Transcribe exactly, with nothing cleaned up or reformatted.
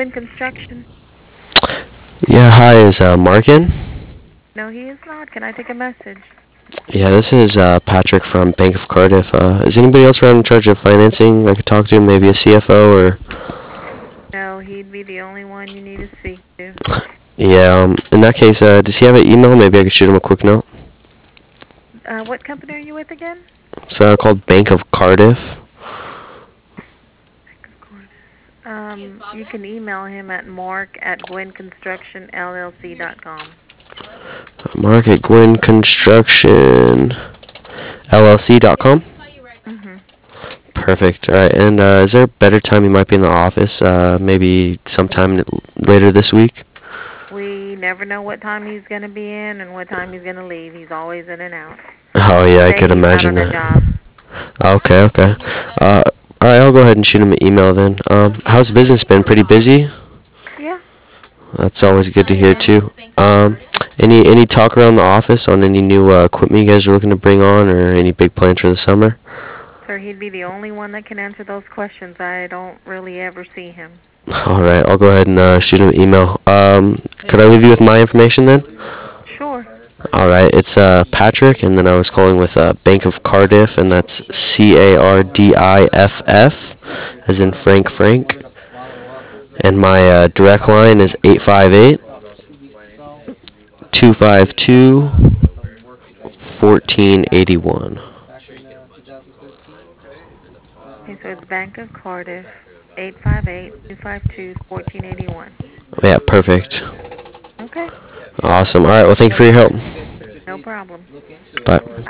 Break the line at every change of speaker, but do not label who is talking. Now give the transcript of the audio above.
Gwyn Construction.
Yeah, hi, is uh, Mark in?
No, he is not. Can I take a message?
Yeah, this is uh, Patrick from Bank of Cardiff. Uh, is anybody else around in charge of financing I could talk to? Maybe a C F O or...
No, he'd be the only one you need to speak to.
Yeah, um, in that case, uh, does he have an email? Maybe I could shoot him a quick note.
Uh, what company are you with again?
It's uh, called Bank of Cardiff.
Um, you can email him at mark at gwyn construction l l c dot com.
Mark at Gwyn Construction L L C dot com.
Mm-hmm.
Perfect. All right, and uh, is there a better time you might be in the office? Uh, maybe sometime later this week?
We never know what time he's going to be in and what time he's going to leave. He's always in and out.
Oh,
Some
yeah, I
day
could
he's out
imagine
on a
that.
job.
Okay, okay. Uh, all right, I'll go ahead and shoot him an email then. Um, how's business been? Pretty busy?
Yeah.
That's always good to hear too. Um, any any talk around the office on any new uh, equipment you guys are looking to bring on, or any big plans for the summer?
Sir, he'd be the only one that can answer those questions. I don't really ever see him.
All right, I'll go ahead and uh, shoot him an email. Um, could I leave you with my information then?
Sure.
All right, it's uh, Patrick, and then I was calling with uh, Bank of Cardiff, and that's C A R D I F F, as in Frank Frank. And my uh, direct line is eight five eight, two five two, fourteen eighty-one.
Okay, so it's Bank of Cardiff, eight five eight, two five two, one four eight one.
Yeah, perfect.
Okay.
Awesome. All right, well, thank you for your help.
No problem.
Bye.
Bye.